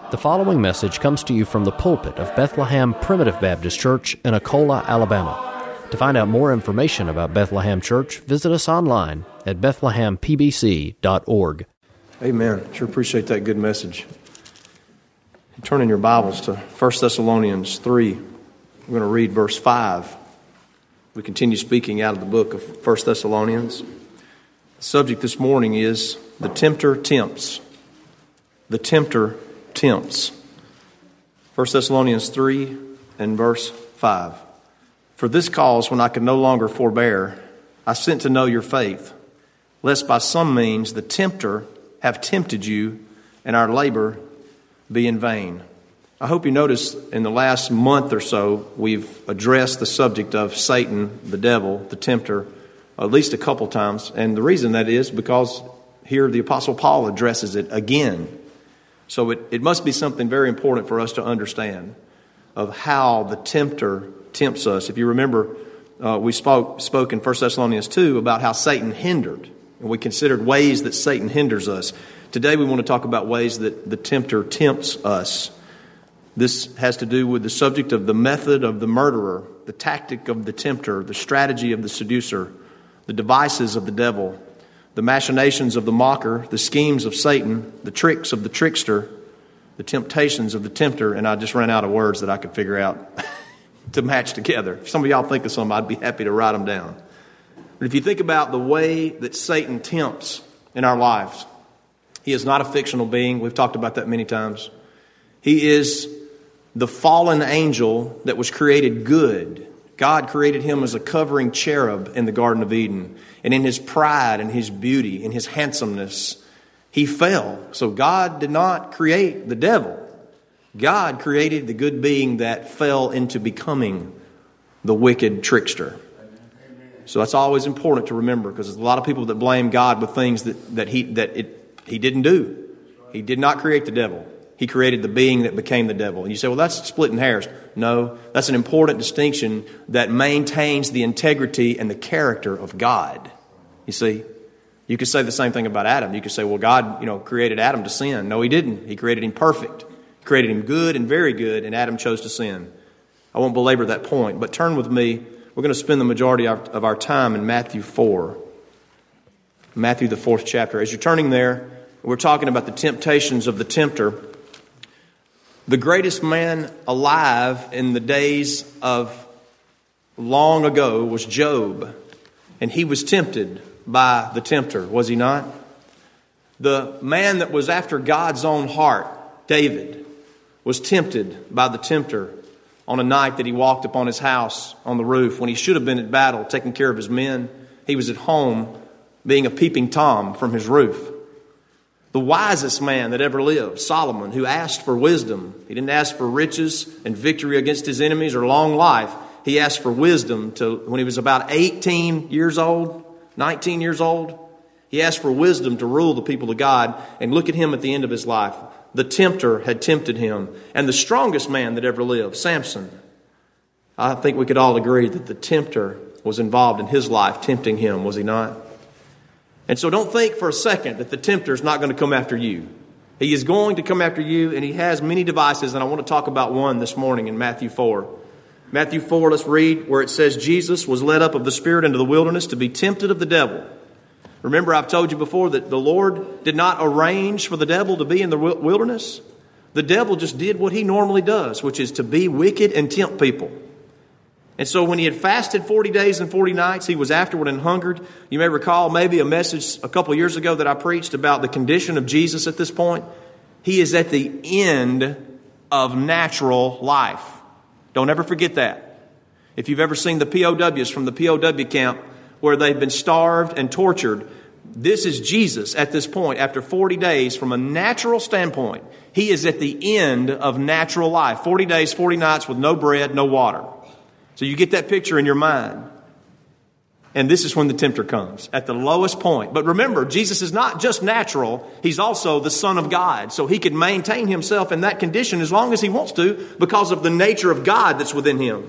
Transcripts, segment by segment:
The following message comes to you from the pulpit of Bethlehem Primitive Baptist Church in Akola, Alabama. To find out more information about Bethlehem Church, visit us online at bethlehempbc.org. Amen. Sure appreciate that good message. Turn in your Bibles to 1 Thessalonians 3. We're going to read verse 5. We continue speaking out of the book of 1 Thessalonians. The subject this morning is the tempter tempts. The tempter tempts. 1 Thessalonians 3 and verse 5. For this cause, when I could no longer forbear, I sent to know your faith, lest by some means the tempter have tempted you, and our labor be in vain. I hope you notice in the last month or so, we've addressed the subject of Satan, the devil, the tempter, at least a couple times. And the reason that is because here the Apostle Paul addresses it again. So it must be something very important for us to understand of how the tempter tempts us. If you remember, we spoke in 1 Thessalonians 2 about how Satan hindered. And we considered ways that Satan hinders us. Today we want to talk about ways that the tempter tempts us. This has to do with the subject of the method of the murderer, the tactic of the tempter, the strategy of the seducer, the devices of the devil, the machinations of the mocker, the schemes of Satan, the tricks of the trickster, the temptations of the tempter, and I just ran out of words that I could figure out to match together. If some of y'all think of some, I'd be happy to write them down. But if you think about the way that Satan tempts in our lives, he is not a fictional being. We've talked about that many times. He is the fallen angel that was created good. God created him as a covering cherub in the Garden of Eden. And in his pride and his beauty and his handsomeness, he fell. So God did not create the devil. God created the good being that fell into becoming the wicked trickster. So that's always important to remember, because there's a lot of people that blame God with things that he didn't do. He did not create the devil. He created the being that became the devil. And you say, well, that's splitting hairs. No, that's an important distinction that maintains the integrity and the character of God. You see, you could say the same thing about Adam. You could say, well, God, created Adam to sin. No, he didn't. He created him perfect. He created him good and very good, and Adam chose to sin. I won't belabor that point, but turn with me. We're going to spend the majority of our time in Matthew 4. Matthew, the 4th chapter. As you're turning there, we're talking about the temptations of the tempter. The greatest man alive in the days of long ago was Job. And he was tempted by the tempter, was he not? The man that was after God's own heart, David, was tempted by the tempter on a night that he walked upon his house on the roof when he should have been at battle taking care of his men. He was at home being a peeping Tom from his roof. The wisest man that ever lived, Solomon, who asked for wisdom. He didn't ask for riches and victory against his enemies or long life. He asked for wisdom when he was about 18 years old, 19 years old. He asked for wisdom to rule the people of God. And look at him at the end of his life. The tempter had tempted him. And the strongest man that ever lived, Samson. I think we could all agree that the tempter was involved in his life, tempting him, was he not? And so don't think for a second that the tempter is not going to come after you. He is going to come after you, and he has many devices, and I want to talk about one this morning in Matthew 4. Matthew 4, let's read where it says, Jesus was led up of the Spirit into the wilderness to be tempted of the devil. Remember, I've told you before that the Lord did not arrange for the devil to be in the wilderness. The devil just did what he normally does, which is to be wicked and tempt people. And so when he had fasted 40 days and 40 nights, he was afterward and hungered. You may recall maybe a message a couple of years ago that I preached about the condition of Jesus at this point. He is at the end of natural life. Don't ever forget that. If you've ever seen the POWs from the POW camp where they've been starved and tortured, this is Jesus at this point. After 40 days, from a natural standpoint, he is at the end of natural life. 40 days, 40 nights with no bread, no water. So you get that picture in your mind. And this is when the tempter comes, at the lowest point. But remember, Jesus is not just natural. He's also the Son of God. So he can maintain himself in that condition as long as he wants to because of the nature of God that's within him.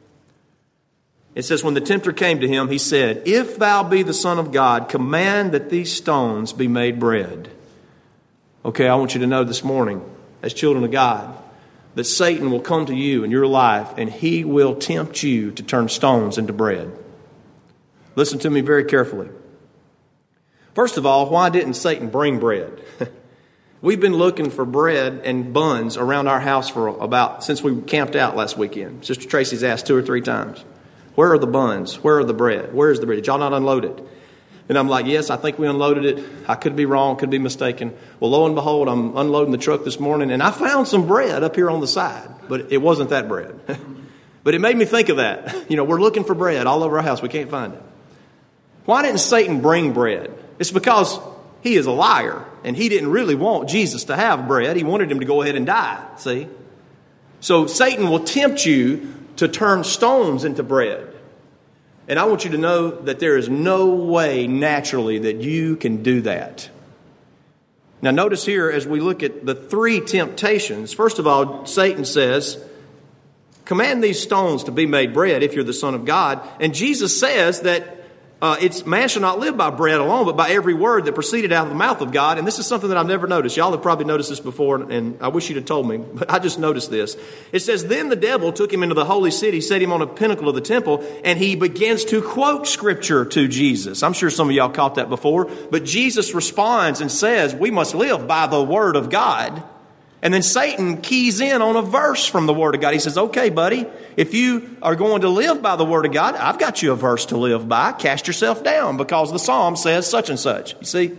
It says, when the tempter came to him, he said, "If thou be the Son of God, command that these stones be made bread." Okay, I want you to know this morning, as children of God, that Satan will come to you in your life and he will tempt you to turn stones into bread. Listen to me very carefully. First of all, why didn't Satan bring bread? We've been looking for bread and buns around our house since we camped out last weekend. Sister Tracy's asked 2 or 3 times, where are the buns? Where are the bread? Where is the bread? Did y'all not unload it? And I'm like, yes, I think we unloaded it. I could be wrong, could be mistaken. Well, lo and behold, I'm unloading the truck this morning, and I found some bread up here on the side, but it wasn't that bread. But it made me think of that. We're looking for bread all over our house. We can't find it. Why didn't Satan bring bread? It's because he is a liar, and he didn't really want Jesus to have bread. He wanted him to go ahead and die, see? So Satan will tempt you to turn stones into bread. And I want you to know that there is no way naturally that you can do that. Now notice here as we look at the 3 temptations, first of all, Satan says, command these stones to be made bread if you're the Son of God. And Jesus says that man shall not live by bread alone, but by every word that proceeded out of the mouth of God. And this is something that I've never noticed. Y'all have probably noticed this before, and I wish you'd have told me, but I just noticed this. It says, then the devil took him into the holy city, set him on a pinnacle of the temple, and he begins to quote Scripture to Jesus. I'm sure some of y'all caught that before, but Jesus responds and says, we must live by the Word of God. And then Satan keys in on a verse from the Word of God. He says, okay, buddy, if you are going to live by the Word of God, I've got you a verse to live by. Cast yourself down because the Psalm says such and such. You see?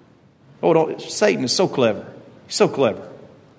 Satan is so clever. He's so clever.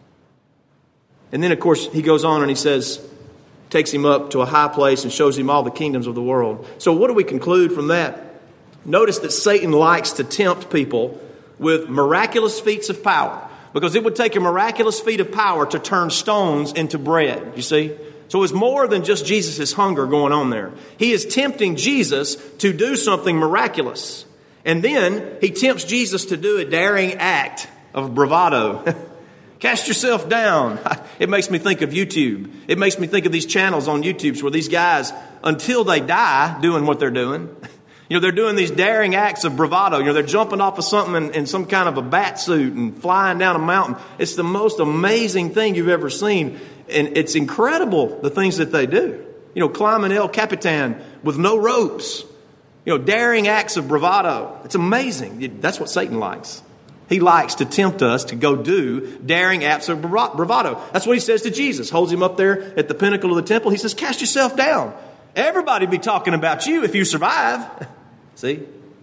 And then, of course, he goes on and he says, takes him up to a high place and shows him all the kingdoms of the world. So what do we conclude from that? Notice that Satan likes to tempt people with miraculous feats of power. Because it would take a miraculous feat of power to turn stones into bread, you see? So it's more than just Jesus' hunger going on there. He is tempting Jesus to do something miraculous. And then he tempts Jesus to do a daring act of bravado. Cast yourself down. It makes me think of YouTube. It makes me think of these channels on YouTube where these guys, until they die doing what they're doing, they're doing these daring acts of bravado. They're jumping off of something in some kind of a bat suit and flying down a mountain. It's the most amazing thing you've ever seen. And it's incredible, the things that they do. Climbing El Capitan with no ropes. Daring acts of bravado. It's amazing. That's what Satan likes. He likes to tempt us to go do daring acts of bravado. That's what he says to Jesus. Holds him up there at the pinnacle of the temple. He says, cast yourself down. Everybody be talking about you if you survive. See?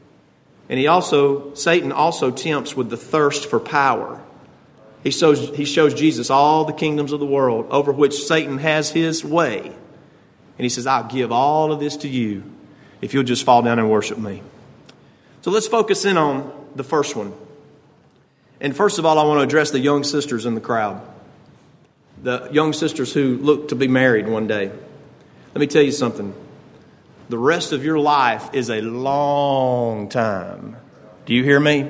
And Satan also tempts with the thirst for power. He shows Jesus all the kingdoms of the world over which Satan has his way. And he says, I'll give all of this to you if you'll just fall down and worship me. So let's focus in on the first one. And first of all, I want to address the young sisters in the crowd. The young sisters who look to be married one day. Let me tell you something. The rest of your life is a long time. Do you hear me?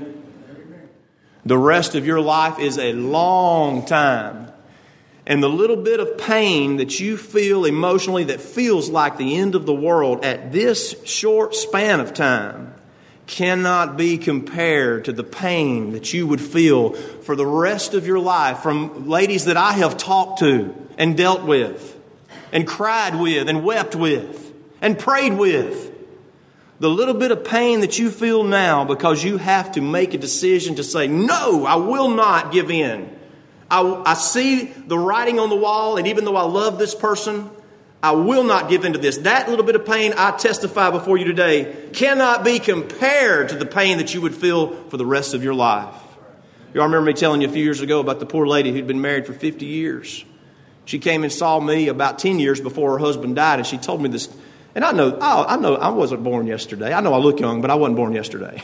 The rest of your life is a long time. And the little bit of pain that you feel emotionally that feels like the end of the world at this short span of time cannot be compared to the pain that you would feel for the rest of your life from ladies that I have talked to and dealt with and cried with and wept with and prayed with. The little bit of pain that you feel now because you have to make a decision to say, no, I will not give in. I see the writing on the wall, and even though I love this person, I will not give in to this. That little bit of pain I testify before you today cannot be compared to the pain that you would feel for the rest of your life. You all remember me telling you a few years ago about the poor lady who'd been married for 50 years. She came and saw me about 10 years before her husband died, and she told me this. And I know I wasn't born yesterday. I know I look young, but I wasn't born yesterday.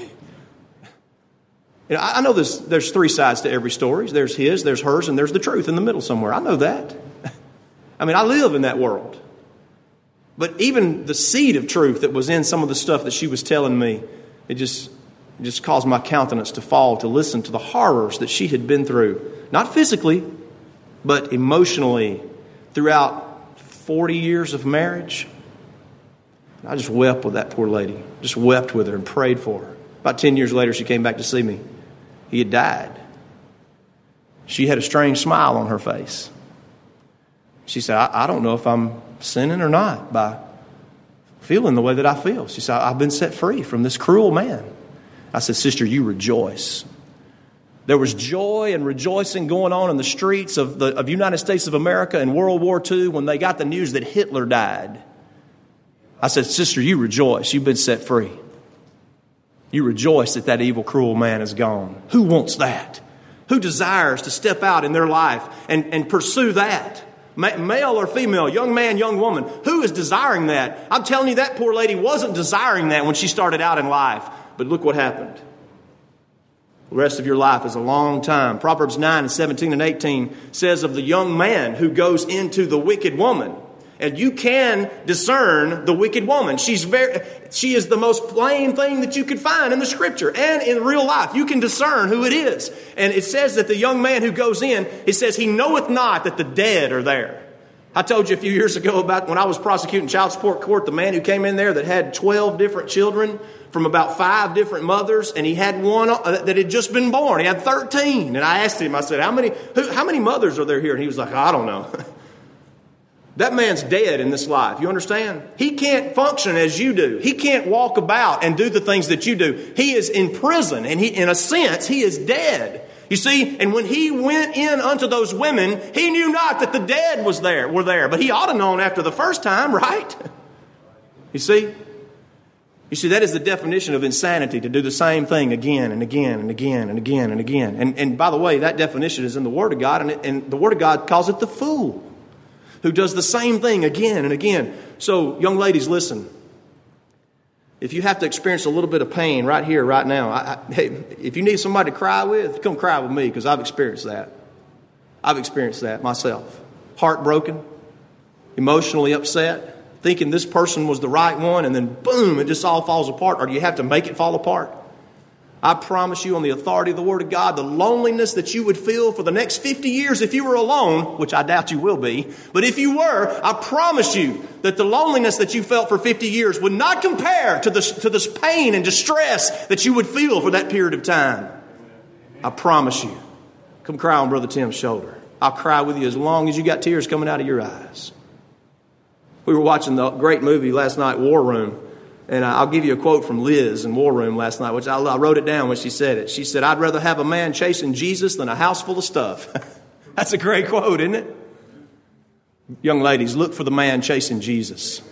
I know there's 3 sides to every story. There's his, there's hers, and there's the truth in the middle somewhere. I know that. I mean, I live in that world. But even the seed of truth that was in some of the stuff that she was telling me, it just caused my countenance to fall to listen to the horrors that she had been through. Not physically, but emotionally throughout 40 years of marriage. I just wept with that poor lady. Just wept with her and prayed for her. About 10 years later, she came back to see me. He had died. she had a strange smile on her face. She said, I don't know if I'm sinning or not by feeling the way that I feel. She said, I've been set free from this cruel man. I said, sister, you rejoice. There was joy and rejoicing going on in the streets of the United States of America in World War II when they got the news that Hitler died. I said, sister, you rejoice. You've been set free. You rejoice that that evil, cruel man is gone. Who wants that? Who desires to step out in their life and pursue that? Male or female, young man, young woman, who is desiring that? I'm telling you, that poor lady wasn't desiring that when she started out in life. But look what happened. The rest of your life is a long time. Proverbs 9 and 17 and 18 says of the young man who goes into the wicked woman. And you can discern the wicked woman. She is the most plain thing that you could find in the Scripture and in real life. You can discern who it is. And it says that the young man who goes in, it says, he knoweth not that the dead are there. I told you a few years ago about when I was prosecuting child support court, the man who came in there that had 12 different children from about 5 different mothers, and he had one that had just been born. He had 13. And I asked him, I said, how many mothers are there here? And he was like, I don't know. That man's dead in this life. You understand? He can't function as you do. He can't walk about and do the things that you do. He is in prison, and in a sense, he is dead. You see, and when he went in unto those women, he knew not that the dead were there. But he ought to known after the first time, right? You see, that is the definition of insanity, to do the same thing again and again and again and again and again. And by the way, that definition is in the Word of God, and the Word of God calls it the fool, who does the same thing again and again. So, young ladies, listen. If you have to experience a little bit of pain right here, right now, hey, if you need somebody to cry with, come cry with me, because I've experienced that. I've experienced that myself. Heartbroken, emotionally upset, thinking this person was the right one, and then boom, it just all falls apart. Or do you have to make it fall apart? I promise you on the authority of the Word of God, the loneliness that you would feel for the next 50 years if you were alone, which I doubt you will be, but if you were, I promise you that the loneliness that you felt for 50 years would not compare to this pain and distress that you would feel for that period of time. I promise you. Come cry on Brother Tim's shoulder. I'll cry with you as long as you got tears coming out of your eyes. We were watching the great movie last night, War Room. And I'll give you a quote from Liz in War Room last night, which I wrote it down when she said it. She said, I'd rather have a man chasing Jesus than a house full of stuff. That's a great quote, isn't it? Young ladies, look for the man chasing Jesus.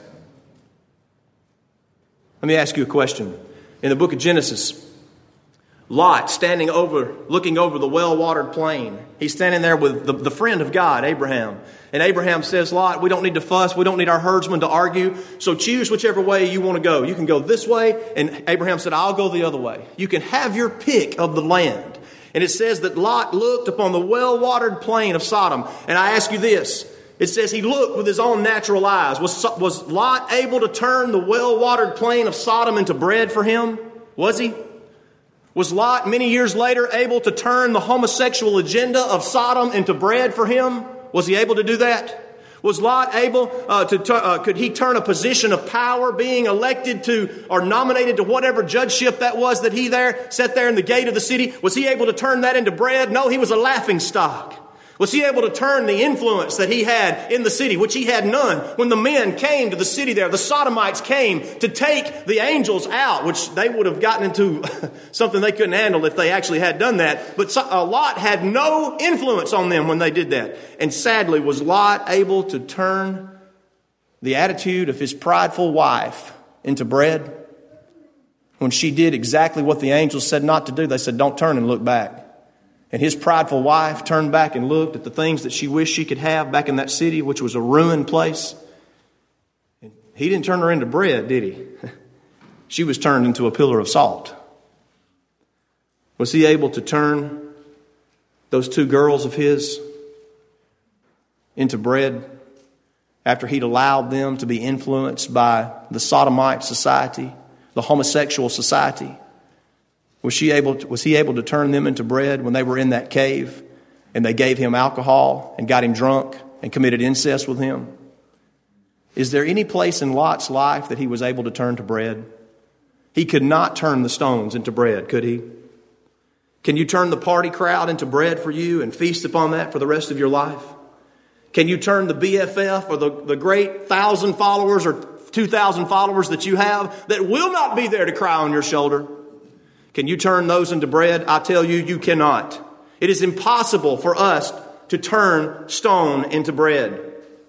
Let me ask you a question. In the book of Genesis, Lot looking over the well-watered plain. He's standing there with the friend of God, Abraham. And Abraham says, Lot, we don't need to fuss. We don't need our herdsmen to argue. So choose whichever way you want to go. You can go this way. And Abraham said, I'll go the other way. You can have your pick of the land. And it says that Lot looked upon the well-watered plain of Sodom. And I ask you this. It says he looked with his own natural eyes. Was Lot able to turn the well-watered plain of Sodom into bread for him? Was he? Was Lot, many years later, able to turn the homosexual agenda of Sodom into bread for him? Was he able to do that? Was Lot able could he turn a position of power, being elected to or nominated to whatever judgeship that was that he sat there in the gate of the city? Was he able to turn that into bread? No, he was a laughing stock. Was he able to turn the influence that he had in the city, which he had none? When the men came to the city there, the Sodomites came to take the angels out, which they would have gotten into something they couldn't handle if they actually had done that. But Lot had no influence on them when they did that. And sadly, was Lot able to turn the attitude of his prideful wife into bread? When she did exactly what the angels said not to do, they said, don't turn and look back. And his prideful wife turned back and looked at the things that she wished she could have back in that city, which was a ruined place. And he didn't turn her into bread, did he? She was turned into a pillar of salt. Was he able to turn those 2 girls of his into bread after he'd allowed them to be influenced by the Sodomite society, the homosexual society? Was he able to turn them into bread when they were in that cave and they gave him alcohol and got him drunk and committed incest with him? Is there any place in Lot's life that he was able to turn to bread? He could not turn the stones into bread, could he? Can you turn the party crowd into bread for you and feast upon that for the rest of your life? Can you turn the BFF or the great 1,000 followers or 2,000 followers that you have that will not be there to cry on your shoulder? Can you turn those into bread? I tell you, you cannot. It is impossible for us to turn stone into bread.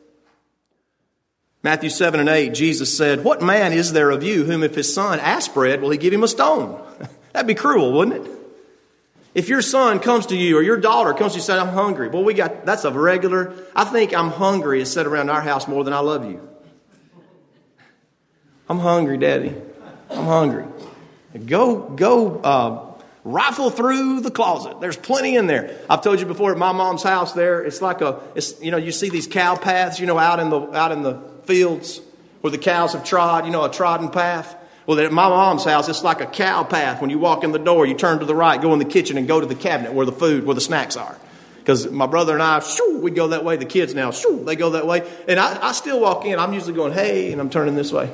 Matthew 7 and 8, Jesus said, "What man is there of you whom if his son asks bread, will he give him a stone?" That'd be cruel, wouldn't it? If your son comes to you or your daughter comes to you and says, "I'm hungry." Well, that's a regular, I think I'm hungry is said around our house more than "I love you." "I'm hungry, Daddy. I'm hungry." Go rifle through the closet. There's plenty in there. I've told you before, at my mom's house there, it's like you see these cow paths, out in the fields where the cows have trod, a trodden path. Well, at my mom's house, it's like a cow path. When you walk in the door, you turn to the right, go in the kitchen, and go to the cabinet where the snacks are. Because my brother and I, we go that way. The kids now, they go that way. And I still walk in. I'm usually going, "Hey," and I'm turning this way.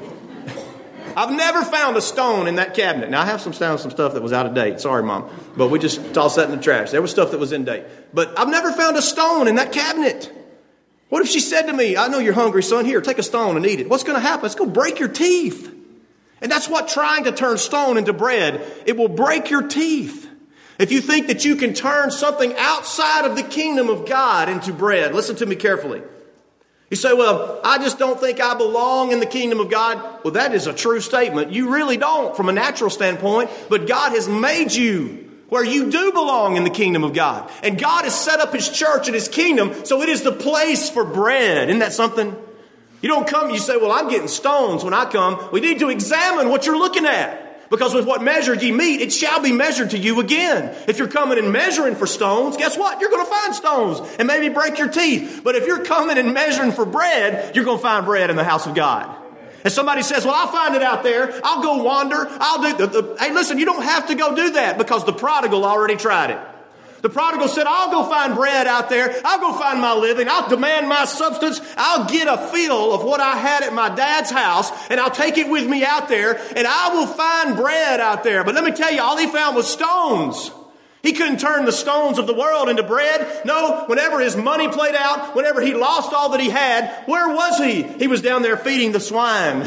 I've never found a stone in that cabinet. Now, I have some stuff that was out of date. Sorry, Mom. But we just tossed that in the trash. There was stuff that was in date. But I've never found a stone in that cabinet. What if she said to me, "I know you're hungry, son. Here, take a stone and eat it." What's going to happen? It's going to break your teeth. And that's what trying to turn stone into bread, it will break your teeth. If you think that you can turn something outside of the kingdom of God into bread, listen to me carefully. You say, "Well, I just don't think I belong in the kingdom of God." Well, that is a true statement. You really don't from a natural standpoint, but God has made you where you do belong in the kingdom of God. And God has set up His church and His kingdom, so it is the place for bread. Isn't that something? You don't come, you say, "Well, I'm getting stones when I come." We need to examine what you're looking at. Because with what measure ye meet, it shall be measured to you again. If you're coming and measuring for stones, guess what? You're going to find stones and maybe break your teeth. But if you're coming and measuring for bread, you're going to find bread in the house of God. And somebody says, "Well, I'll find it out there. I'll go wander. Hey, listen, you don't have to go do that because the prodigal already tried it. The prodigal said, "I'll go find bread out there. I'll go find my living. I'll demand my substance. I'll get a feel of what I had at my dad's house, and I'll take it with me out there, and I will find bread out there." But let me tell you, all he found was stones. He couldn't turn the stones of the world into bread. No, whenever his money played out, whenever he lost all that he had, where was he? He was down there feeding the swine.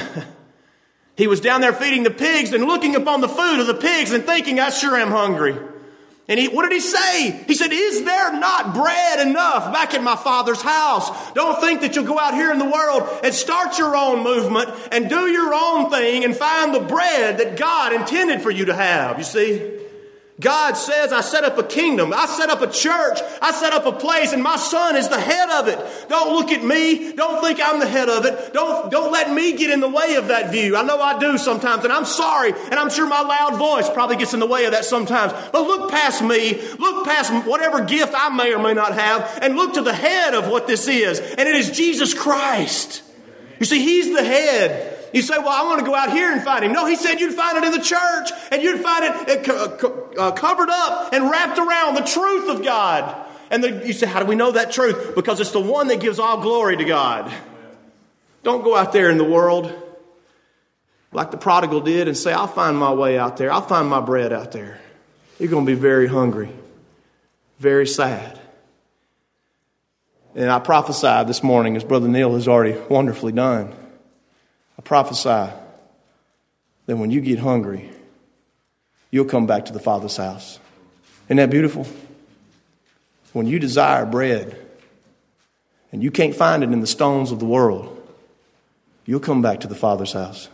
He was down there feeding the pigs and looking upon the food of the pigs and thinking, "I sure am hungry." And what did he say? He said, "Is there not bread enough back at my Father's house?" Don't think that you'll go out here in the world and start your own movement and do your own thing and find the bread that God intended for you to have. You see? God says, "I set up a kingdom. I set up a church. I set up a place, and my son is the head of it." Don't look at me. Don't think I'm the head of it. Don't let me get in the way of that view. I know I do sometimes, and I'm sorry, and I'm sure my loud voice probably gets in the way of that sometimes. But look past me. Look past whatever gift I may or may not have, and look to the head of what this is, and it is Jesus Christ. You see, He's the head. You say, "Well, I want to go out here and find Him." No, He said you'd find it in the church, and you'd find it covered up and wrapped around the truth of God. And you say, "How do we know that truth?" Because it's the one that gives all glory to God. Don't go out there in the world like the prodigal did and say, "I'll find my way out there. I'll find my bread out there." You're going to be very hungry, very sad. And I prophesied this morning, as Brother Neil has already wonderfully done. I prophesy that when you get hungry, you'll come back to the Father's house. Isn't that beautiful? When you desire bread and you can't find it in the stones of the world, you'll come back to the Father's house.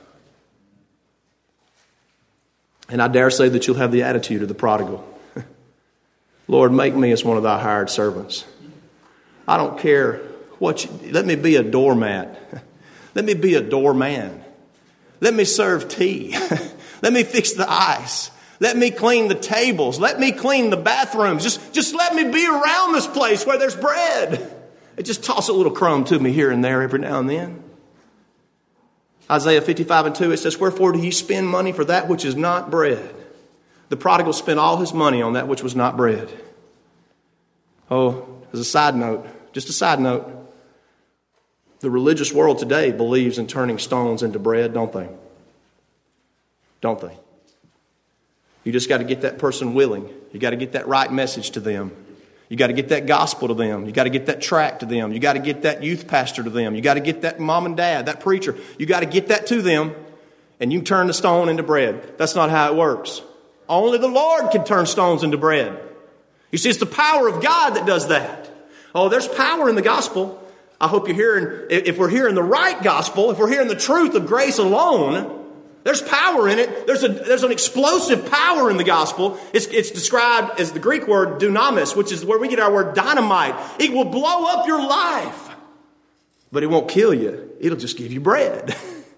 And I dare say that you'll have the attitude of the prodigal. "Lord, make me as one of thy hired servants. I don't care let me be a doormat. Let me be a doorman. Let me serve tea. Let me fix the ice. Let me clean the tables. Let me clean the bathrooms. Just let me be around this place where there's bread." And just toss a little crumb to me here and there every now and then. Isaiah 55 and 2, it says, "Wherefore do ye spend money for that which is not bread?" The prodigal spent all his money on that which was not bread. Oh, as a side note, just a side note, the religious world today believes in turning stones into bread, don't they? Don't they? You just got to get that person willing. You got to get that right message to them. You got to get that gospel to them. You got to get that tract to them. You got to get that youth pastor to them. You got to get that mom and dad, that preacher. You got to get that to them, and you turn the stone into bread. That's not how it works. Only the Lord can turn stones into bread. You see, it's the power of God that does that. Oh, there's power in the gospel. I hope you're hearing, if we're hearing the right gospel, if we're hearing the truth of grace alone, there's power in it. There's an explosive power in the gospel. It's described as the Greek word dunamis, which is where we get our word dynamite. It will blow up your life, but it won't kill you. It'll just give you bread.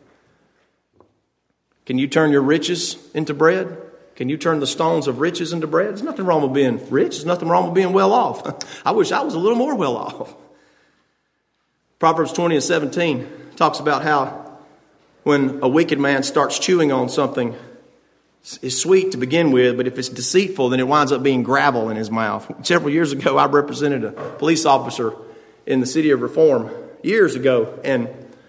Can you turn your riches into bread? Can you turn the stones of riches into bread? There's nothing wrong with being rich. There's nothing wrong with being well off. I wish I was a little more well off. Proverbs 20:17 talks about how when a wicked man starts chewing on something, it's sweet to begin with, but if it's deceitful, then it winds up being gravel in his mouth. Several years ago, I represented a police officer in the city of Reform years ago, and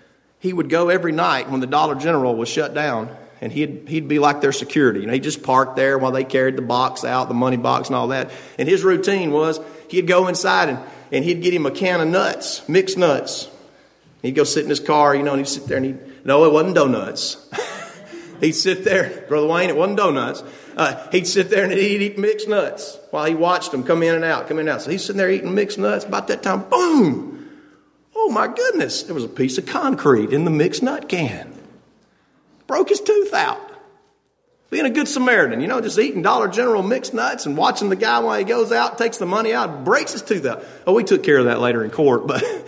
he would go every night when the Dollar General was shut down, and he'd be like their security. You know, he'd just park there while they carried the box out, the money box and all that. And his routine was he'd go inside and he'd get him a can of nuts, mixed nuts. He'd go sit in his car, and he'd sit there and no, it wasn't donuts. He'd sit there, Brother Wayne, it wasn't donuts. He'd sit there and he'd eat mixed nuts while he watched them come in and out. So he's sitting there eating mixed nuts. About that time, boom! Oh my goodness, there was a piece of concrete in the mixed nut can. Broke his tooth out. Being a good Samaritan, just eating Dollar General mixed nuts and watching the guy while he goes out, takes the money out, breaks his tooth out. Oh, we took care of that later in court.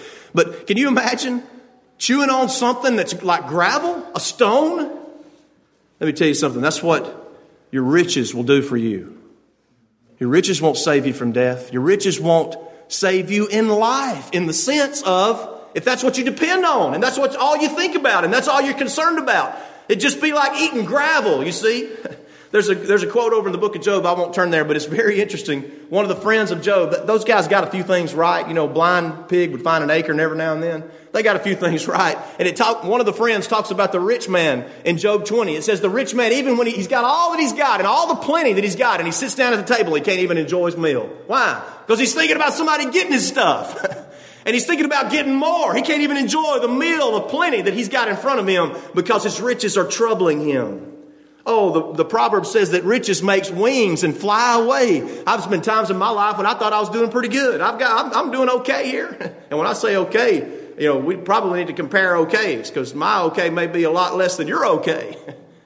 But can you imagine chewing on something that's like gravel, a stone? Let me tell you something. That's what your riches will do for you. Your riches won't save you from death. Your riches won't save you in life, in the sense of if that's what you depend on and that's what all you think about and that's all you're concerned about. It'd just be like eating gravel, you see. There's a quote over in the book of Job. I won't turn there, but it's very interesting. One of the friends of Job, those guys got a few things right. Blind pig would find an acorn every now and then. They got a few things right. And one of the friends talks about the rich man in Job 20. It says the rich man, even when he's got all that he's got and all the plenty that he's got, and he sits down at the table, he can't even enjoy his meal. Why? Because he's thinking about somebody getting his stuff. And he's thinking about getting more. He can't even enjoy the meal of plenty that he's got in front of him because his riches are troubling him. Oh, the proverb says that riches makes wings and fly away. I've spent times in my life when I thought I was doing pretty good. I'm doing okay here. And when I say okay, we probably need to compare okays because my okay may be a lot less than your okay.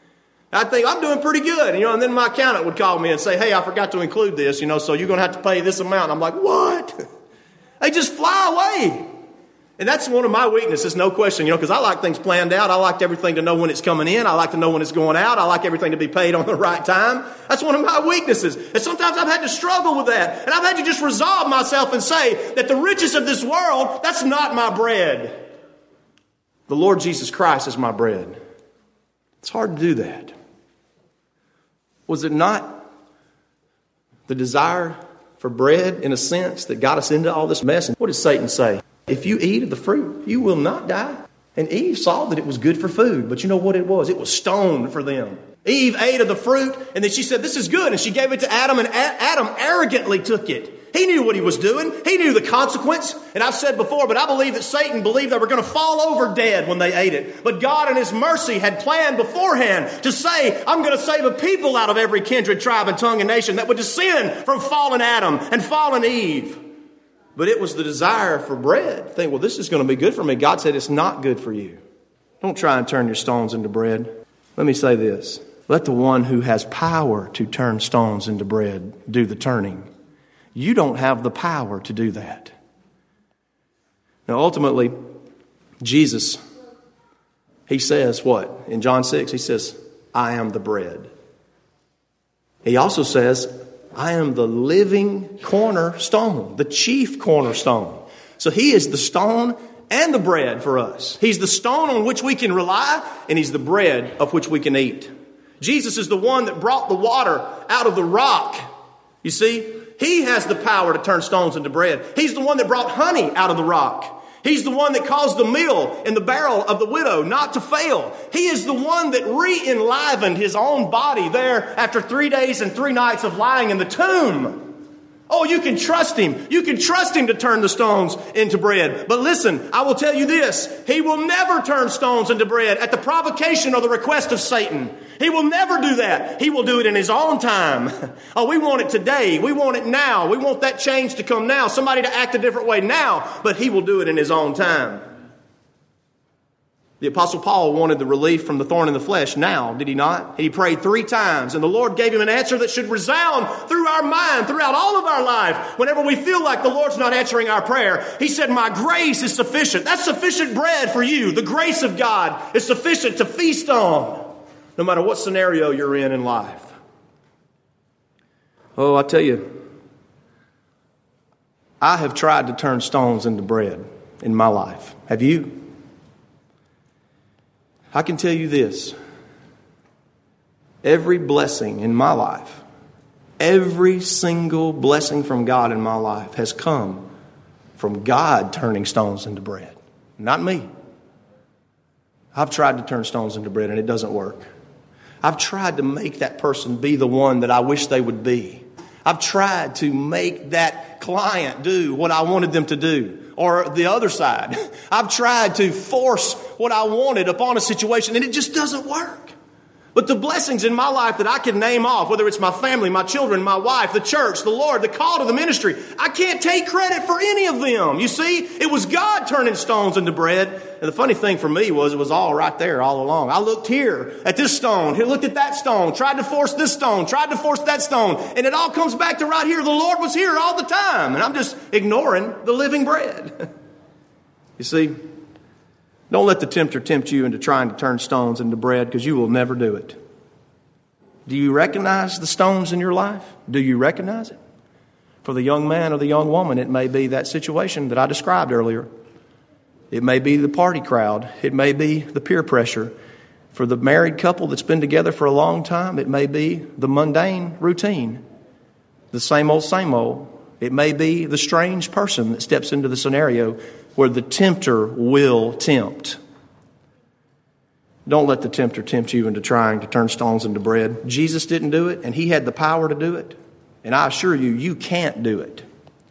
I think I'm doing pretty good. And then my accountant would call me and say, hey, I forgot to include this, so you're going to have to pay this amount. And I'm like, what? They just fly away. And that's one of my weaknesses, no question, because I like things planned out. I like everything to know when it's coming in. I like to know when it's going out. I like everything to be paid on the right time. That's one of my weaknesses. And sometimes I've had to struggle with that. And I've had to just resolve myself and say that the riches of this world, that's not my bread. The Lord Jesus Christ is my bread. It's hard to do that. Was it not the desire for bread, in a sense, that got us into all this mess? And what does Satan say? If you eat of the fruit, you will not die. And Eve saw that it was good for food. But you know what it was? It was stone for them. Eve ate of the fruit, and then she said, this is good. And she gave it to Adam, and Adam arrogantly took it. He knew what he was doing. He knew the consequence. And I've said before, but I believe that Satan believed they were going to fall over dead when they ate it. But God in His mercy had planned beforehand to say, I'm going to save a people out of every kindred, tribe, and tongue and nation that would descend from fallen Adam and fallen Eve. But it was the desire for bread. Think, well, this is going to be good for me. God said it's not good for you. Don't try and turn your stones into bread. Let me say this. Let the one who has power to turn stones into bread do the turning. You don't have the power to do that. Now, ultimately, Jesus, He says what? In John 6, He says, I am the bread. He also says, I am the living cornerstone, the chief cornerstone. So He is the stone and the bread for us. He's the stone on which we can rely, and He's the bread of which we can eat. Jesus is the one that brought the water out of the rock. You see, He has the power to turn stones into bread. He's the one that brought honey out of the rock. He's the one that caused the meal in the barrel of the widow not to fail. He is the one that re-enlivened his own body there after 3 days and 3 nights of lying in the tomb. Oh, you can trust him. You can trust him to turn the stones into bread. But listen, I will tell you this. He will never turn stones into bread at the provocation or the request of Satan. He will never do that. He will do it in his own time. Oh, we want it today. We want it now. We want that change to come now. Somebody to act a different way now. But he will do it in his own time. The Apostle Paul wanted the relief from the thorn in the flesh now, did he not? He prayed 3 times, and the Lord gave him an answer that should resound through our mind, throughout all of our life. Whenever we feel like the Lord's not answering our prayer, he said, my grace is sufficient. That's sufficient bread for you. The grace of God is sufficient to feast on, no matter what scenario you're in life. Oh, I tell you, I have tried to turn stones into bread in my life. Have you? I can tell you this. Every blessing in my life, every single blessing from God in my life has come from God turning stones into bread, not me. I've tried to turn stones into bread and it doesn't work. I've tried to make that person be the one that I wish they would be. I've tried to make that client do what I wanted them to do. Or the other side. I've tried to force what I wanted upon a situation and it just doesn't work. But the blessings in my life that I can name off, whether it's my family, my children, my wife, the church, the Lord, the call to the ministry, I can't take credit for any of them. You see, it was God turning stones into bread. And the funny thing for me was it was all right there all along. I looked here at this stone, here looked at that stone, tried to force this stone, tried to force that stone, and it all comes back to right here. The Lord was here all the time, and I'm just ignoring the living bread. You see, don't let the tempter tempt you into trying to turn stones into bread, because you will never do it. Do you recognize the stones in your life? Do you recognize it? For the young man or the young woman, it may be that situation that I described earlier. It may be the party crowd. It may be the peer pressure. For the married couple that's been together for a long time, it may be the mundane routine, the same old, same old. It may be the strange person that steps into the scenario where the tempter will tempt. Don't let the tempter tempt you into trying to turn stones into bread. Jesus didn't do it, and he had the power to do it. And I assure you, you can't do it.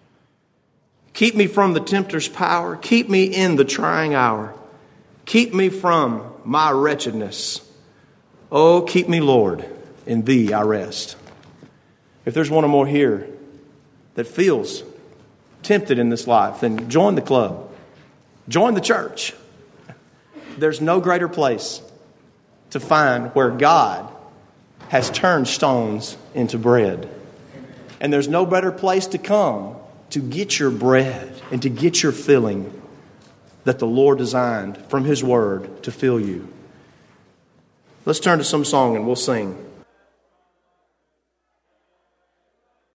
Keep me from the tempter's power. Keep me in the trying hour. Keep me from my wretchedness. Oh, keep me, Lord. In thee I rest. If there's one or more here that feels tempted in this life, then join the club. Join the church. There's no greater place to find where God has turned stones into bread. And there's no better place to come to get your bread and to get your filling that the Lord designed from his word to fill you. Let's turn to some song and we'll sing.